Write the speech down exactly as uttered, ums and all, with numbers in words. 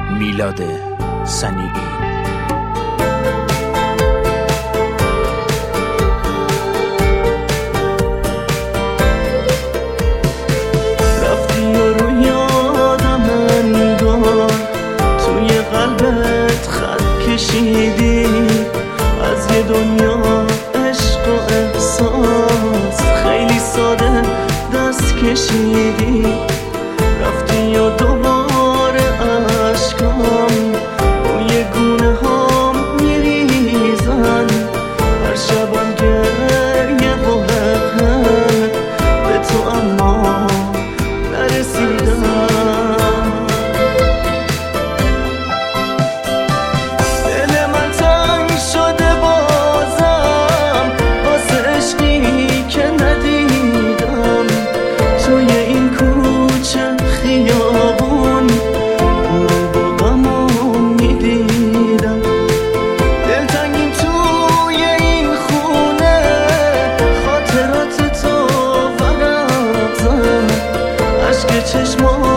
میلاد صنیعی. رفتی و رو یادم انگار توی قلبت خط کشیدی از یه دنیا عشق و احساس، خیلی ساده دست کشیدی. رفتی و دوباره عشقام روی گونه هام میریزن، هر شبم گریه و حقیقت به تو اما نرسیدم. دل من تنگ شده بازم واسه عشقی که ندیدم توی این کوچه خیابون، غروب و غمو میدیدم. دلتنگیم توی این خونه، خاطرات تو ورق زد، عشق چشمات